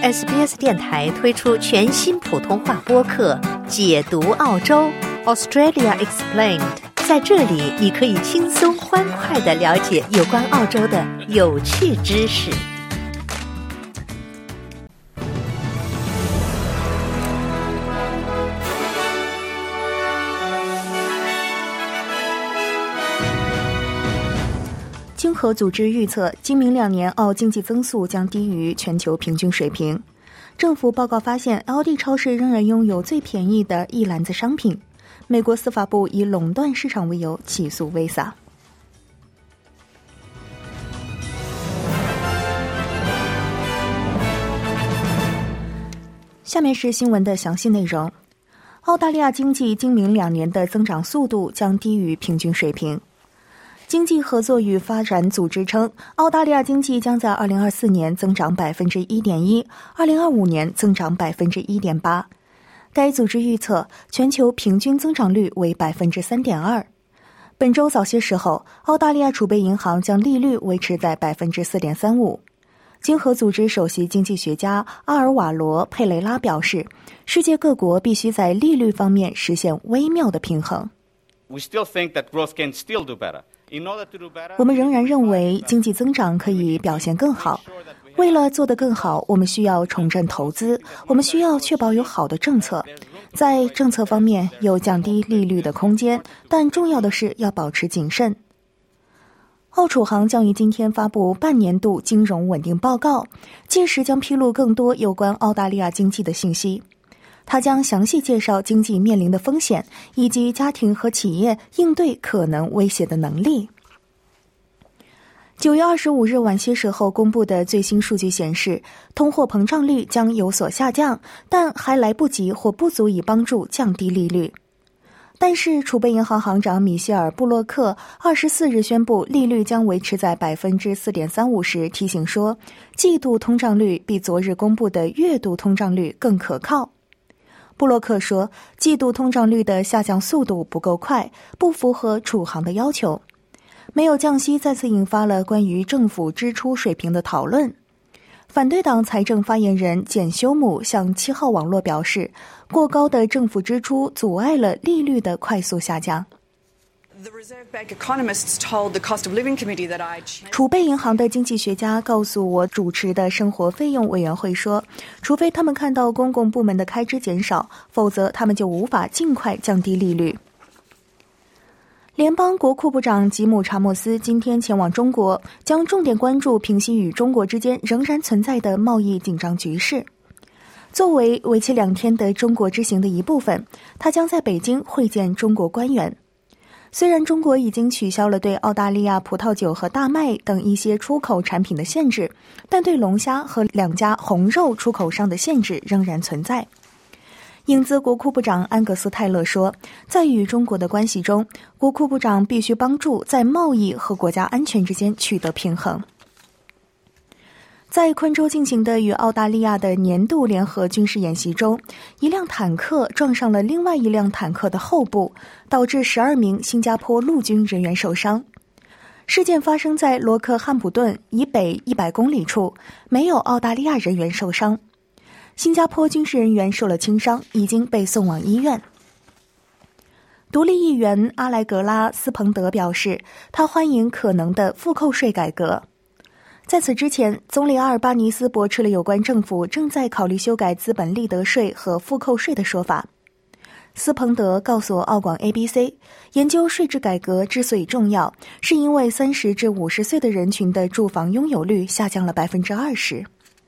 SBS 电台推出全新普通话播客《解读澳洲 Australia Explained》，在这里你可以轻松欢快地了解有关澳洲的有趣知识。经合组织预测，今明2年澳经济增速将低于全球平均水平。政府报告发现 ，LD 超市仍然拥有最便宜的一篮子商品。美国司法部以垄断市场为由起诉 Visa。下面是新闻的详细内容。澳大利亚经济今明2年的增长速度将低于平均水平。经济合作与发展组织称，澳大利亚经济将在2024年增长 1.1%， 2025年增长 1.8%。该组织预测全球平均增长率为 3.2%。本周早些时候，澳大利亚储备银行将利率维持在 4.35%。经合组织首席经济学家阿尔瓦罗·佩雷拉表示，世界各国必须在利率方面实现微妙的平衡。我们仍然认为经济增长可以表现更好。为了做得更好，我们需要重振投资，我们需要确保有好的政策。在政策方面有降低利率的空间，但重要的是要保持谨慎。澳储行将于今天发布半年度金融稳定报告，届时将披露更多有关澳大利亚经济的信息。他将详细介绍经济面临的风险，以及家庭和企业应对可能威胁的能力。9月25日晚些时候公布的最新数据显示，通货膨胀率将有所下降，但还来不及或不足以帮助降低利率。但是储备银行行长米歇尔·布洛克24日宣布利率将维持在 4.35% 时提醒说，季度通胀率比昨日公布的月度通胀率更可靠。布洛克说，季度通胀率的下降速度不够快，不符合储行的要求。没有降息再次引发了关于政府支出水平的讨论。反对党财政发言人简修姆向7号网络表示，过高的政府支出阻碍了利率的快速下降。储备银行的经济学家告诉我主持的生活费用委员会说，除非他们看到公共部门的开支减少，否则他们就无法尽快降低利率。联邦国库部长吉姆·查莫斯今天前往中国，将重点关注平息与中国之间仍然存在的贸易紧张局势。作为为期2天的中国之行的一部分，他将在北京会见中国官员。虽然中国已经取消了对澳大利亚葡萄酒和大麦等一些出口产品的限制，但对龙虾和2家红肉出口商的限制仍然存在。影子国库部长安格斯·泰勒说，在与中国的关系中，国库部长必须帮助在贸易和国家安全之间取得平衡。在昆州进行的与澳大利亚的年度联合军事演习中，一辆坦克撞上了另外一辆坦克的后部，导致12名新加坡陆军人员受伤。事件发生在罗克汉普顿以北100公里处，没有澳大利亚人员受伤。新加坡军事人员受了轻伤，已经被送往医院。独立议员阿莱格拉斯彭德表示，他欢迎可能的负扣税改革。在此之前，总理阿尔巴尼斯驳斥了有关政府正在考虑修改资本利得税和负扣税的说法。斯彭德告诉澳广 ABC， 研究税制改革之所以重要，是因为30至50岁的人群的住房拥有率下降了 20%。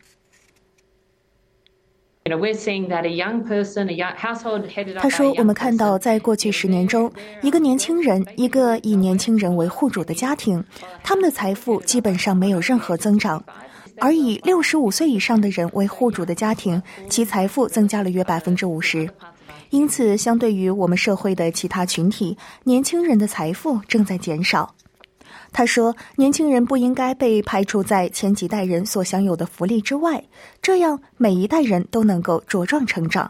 他说，我们看到在过去10年中，一个年轻人，一个以年轻人为户主的家庭，他们的财富基本上没有任何增长，而以65岁以上的人为户主的家庭，其财富增加了约 50%。因此，相对于我们社会的其他群体，年轻人的财富正在减少。他说，年轻人不应该被排除在前几代人所享有的福利之外，这样每一代人都能够茁壮成长。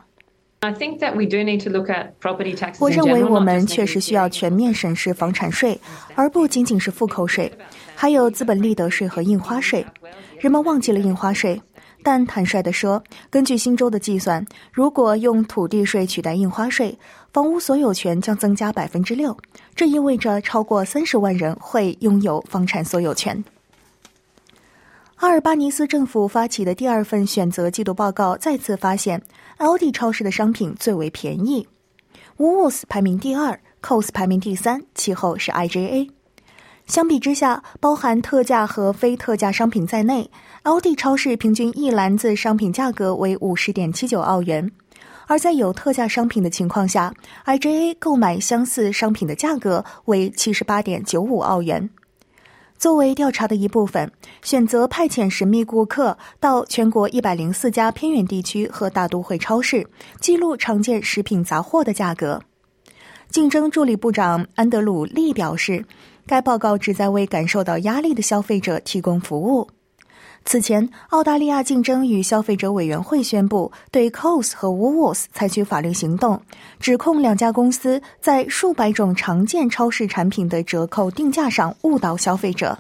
我认为我们确实需要全面审视房产税，而不仅仅是负扣税，还有资本利得税和印花税。人们忘记了印花税， 但坦率地说，根据新州的计算，如果用土地税取代印花税，房屋所有权将增加 6%， 这意味着超过30万人会拥有房产所有权。阿尔巴尼斯政府发起的第二份选择季度报告再次发现 ，Aldi 超市的商品最为便宜 ，Woolworths 排名第2， Coles 排名第3，其后是 IGA。相比之下，包含特价和非特价商品在内 ，Aldi 超市平均一篮子商品价格为 50.79 澳元，而在有特价商品的情况下 ，IGA 购买相似商品的价格为 78.95 澳元。作为调查的一部分，选择派遣神秘顾客到全国104家偏远地区和大都会超市，记录常见食品杂货的价格。竞争助理部长安德鲁利表示，该报告旨在为感受到压力的消费者提供服务。此前，澳大利亚竞争与消费者委员会宣布对 Coles 和 Woolworths 采取法律行动，指控两家公司在数百种常见超市产品的折扣定价上误导消费者。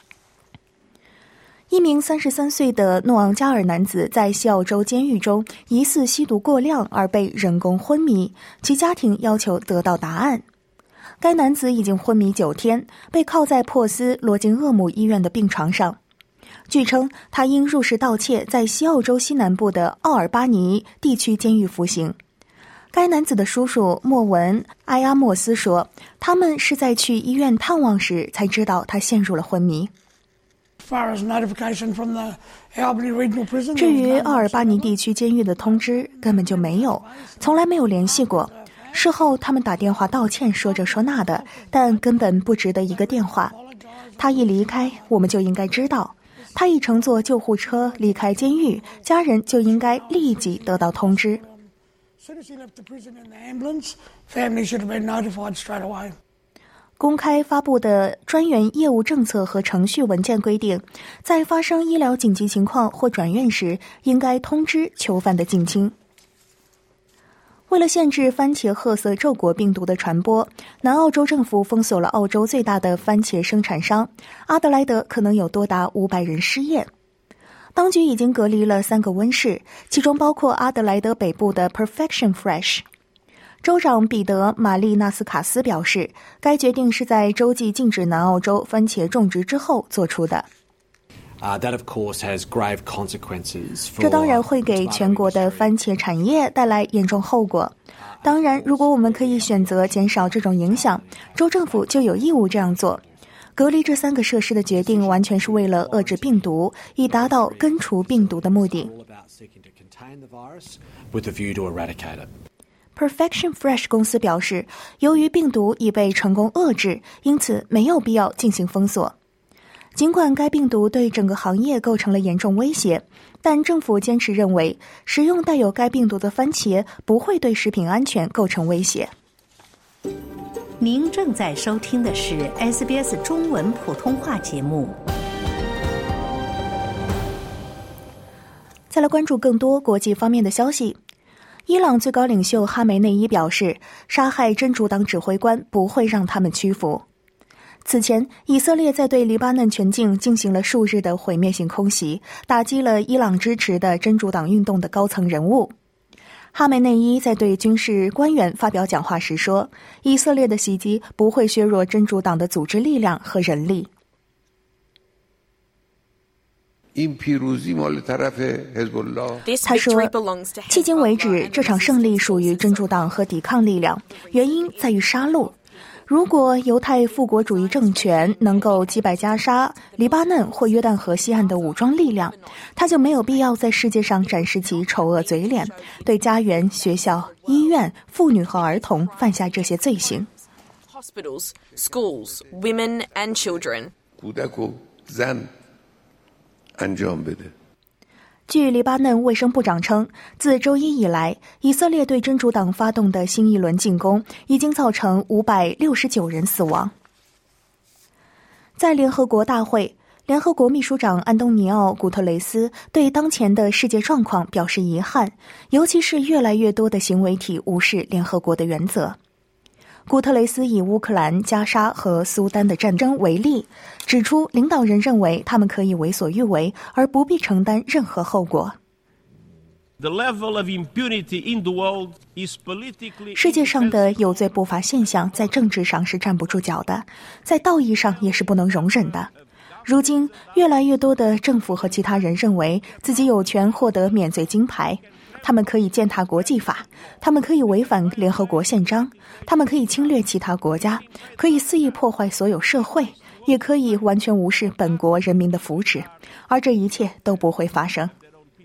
一名33岁的诺昂加尔男子在西澳州监狱中疑似吸毒过量而被人工昏迷，其家庭要求得到答案。该男子已经昏迷9天，被铐在珀斯罗金厄姆医院的病床上。据称，他因入室盗窃在西澳州西南部的奥尔巴尼地区监狱服刑。该男子的叔叔莫文·埃阿莫斯说，他们是在去医院探望时才知道他陷入了昏迷。至于奥尔巴尼地区监狱的通知根本就没有，从来没有联系过。事后他们打电话道歉，说这说那的，但根本不值得一个电话。他一离开，我们就应该知道。他一乘坐救护车离开监狱，家人就应该立即得到通知。公开发布的专员业务政策和程序文件规定，在发生医疗紧急情况或转院时，应该通知囚犯的近亲。为了限制番茄褐色皱果病毒的传播，南澳洲政府封锁了澳洲最大的番茄生产商阿德莱德，可能有多达500人失业。当局已经隔离了3个温室，其中包括阿德莱德北部的 Perfection Fresh。州长彼得·玛丽纳斯卡斯表示，该决定是在州际禁止南澳洲番茄种植之后做出的。这当然会给全国的番茄产业带来严重后果。当然，如果我们可以选择减少这种影响，州政府就有义务这样做。隔离这3个设施的决定完全是为了遏制病毒，以达到根除病毒的目的。Perfection Fresh 公司表示，由于病毒已被成功遏制，因此没有必要进行封锁。尽管该病毒对整个行业构成了严重威胁，但政府坚持认为，食用带有该病毒的番茄不会对食品安全构成威胁。 您正在收听的是 SBS 中文普通话节目。 再来关注更多国际方面的消息。伊朗最高领袖哈梅内伊表示，杀害真主党指挥官不会让他们屈服。此前，以色列在对黎巴嫩全境进行了数日的毁灭性空袭，打击了伊朗支持的真主党运动的高层人物。哈梅内伊在对军事官员发表讲话时说，以色列的袭击不会削弱真主党的组织力量和人力。他说，迄今为止，这场胜利属于真主党和抵抗力量，原因在于杀戮。如果犹太复国主义政权能够击败加沙、黎巴嫩或约旦河西岸的武装力量，他就没有必要在世界上展示其丑恶嘴脸，对家园、学校、医院、妇女和儿童犯下这些罪行。 Hospitals, schools, women and children. 据黎巴嫩卫生部长称，自周一以来，以色列对真主党发动的新一轮进攻已经造成569人死亡。在联合国大会，联合国秘书长安东尼奥·古特雷斯对当前的世界状况表示遗憾，尤其是越来越多的行为体无视联合国的原则。古特雷斯以乌克兰、加沙和苏丹的战争为例，指出领导人认为他们可以为所欲为，而不必承担任何后果。 世界上的有罪不法现象在政治上是站不住脚的，在道义上也是不能容忍的。如今越来越多的政府和其他人认为自己有权获得免罪金牌，他们可以践踏国际法，他们可以违反联合国宪章，他们可以侵略其他国家，可以肆意破坏所有社会，也可以完全无视本国人民的福祉，而这一切都不会发生。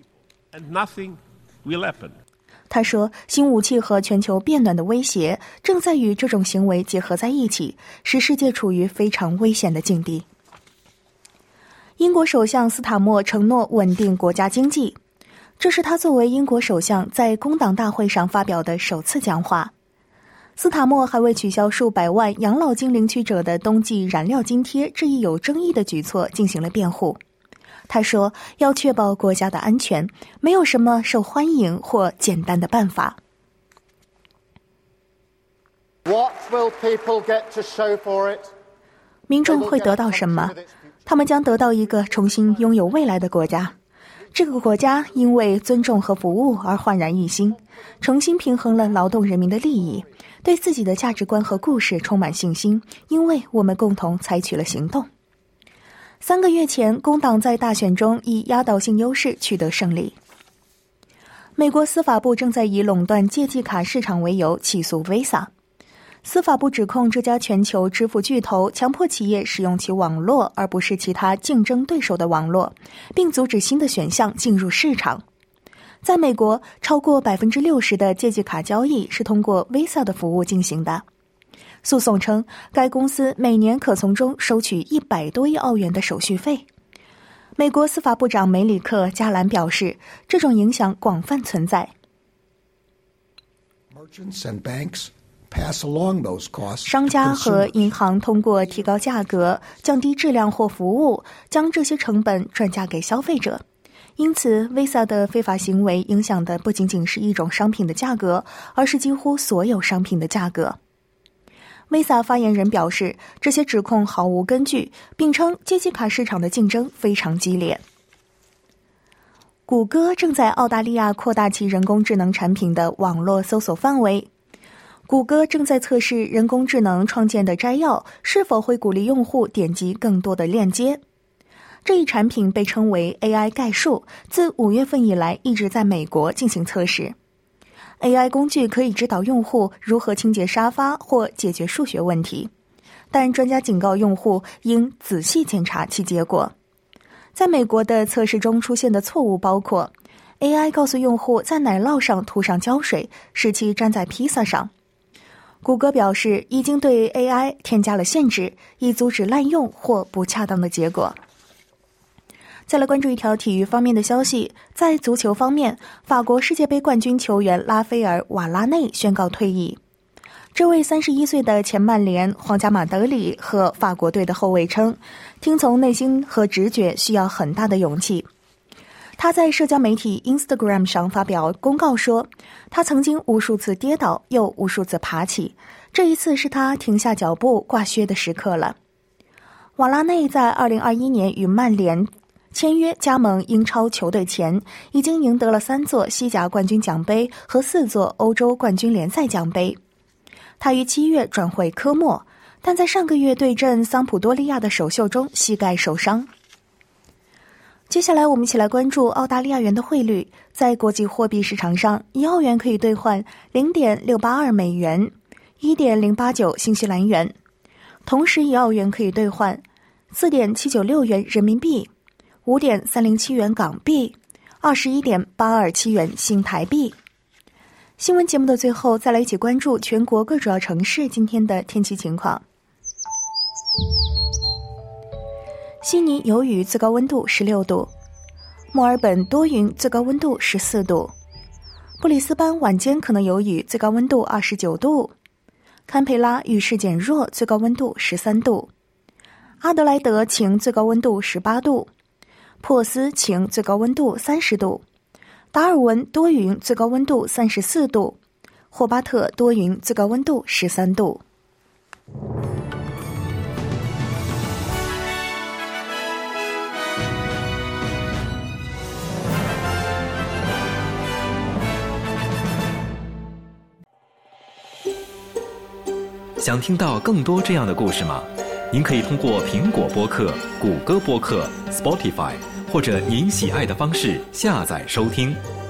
他说，新武器和全球变暖的威胁正在与这种行为结合在一起，使世界处于非常危险的境地。英国首相斯塔默承诺稳定国家经济，这是他作为英国首相在工党大会上发表的首次讲话。斯塔默还为取消数百万养老金领取者的冬季燃料津贴这一有争议的举措进行了辩护。他说，要确保国家的安全，没有什么受欢迎或简单的办法。民众会得到什么？他们将得到一个重新拥有未来的国家。这个国家因为尊重和服务而焕然一新，重新平衡了劳动人民的利益，对自己的价值观和故事充满信心，因为我们共同采取了行动。3个月前，工党在大选中以压倒性优势取得胜利。美国司法部正在以垄断借记卡市场为由起诉 Visa。司法部指控这家全球支付巨头强迫企业使用其网络，而不是其他竞争对手的网络，并阻止新的选项进入市场。在美国，超过 60% 的借记卡交易是通过 Visa 的服务进行的。诉讼称，该公司每年可从中收取100多亿澳元的手续费。美国司法部长梅里克·加兰表示，这种影响广泛存在。商家和银行通过提高价格、降低质量或服务，将这些成本转嫁给消费者。因此 Visa 的非法行为影响的不仅仅是一种商品的价格，而是几乎所有商品的价格。Visa 发言人表示，这些指控毫无根据，并称借记卡市场的竞争非常激烈。谷歌正在澳大利亚扩大其人工智能产品的网络搜索范围。谷歌正在测试人工智能创建的摘要是否会鼓励用户点击更多的链接。这一产品被称为 AI 概述，自5月份以来一直在美国进行测试。AI 工具可以指导用户如何清洁沙发或解决数学问题，但专家警告用户应仔细检查其结果。在美国的测试中出现的错误包括 AI 告诉用户在奶酪上涂上胶水，使其粘在披萨上。谷歌表示已经对 AI 添加了限制，以阻止滥用或不恰当的结果。再来关注一条体育方面的消息，在足球方面，法国世界杯冠军球员拉斐尔·瓦拉内宣告退役。这位31岁的前曼联、皇家马德里和法国队的后卫称，听从内心和直觉需要很大的勇气。他在社交媒体 Instagram 上发表公告说，他曾经无数次跌倒，又无数次爬起，这一次是他停下脚步挂靴的时刻了。瓦拉内在2021年与曼联签约加盟英超球队前，已经赢得了3座西甲冠军奖杯和4座欧洲冠军联赛奖杯。他于7月转会科莫，但在上个月对阵桑普多利亚的首秀中膝盖受伤。接下来我们一起来关注澳大利亚元的汇率。在国际货币市场上，1澳元可以兑换 0.682 美元， 1.089 新西兰元。同时1澳元可以兑换 4.796 元人民币， 5.307 元港币， 21.827 元新台币。新闻节目的最后，再来一起关注全国各主要城市今天的天气情况。悉尼有雨，最高温度16度；墨尔本多云，最高温度14度；布里斯班晚间可能有雨，最高温度29度；堪培拉雨势减弱，最高温度13度；阿德莱德晴，最高温度18度；珀斯晴，最高温度30度；达尔文多云，最高温度34度；霍巴特多云，最高温度13度。 想听到更多这样的故事吗？您可以通过苹果播客、谷歌播客、Spotify 或者您喜爱的方式下载收听。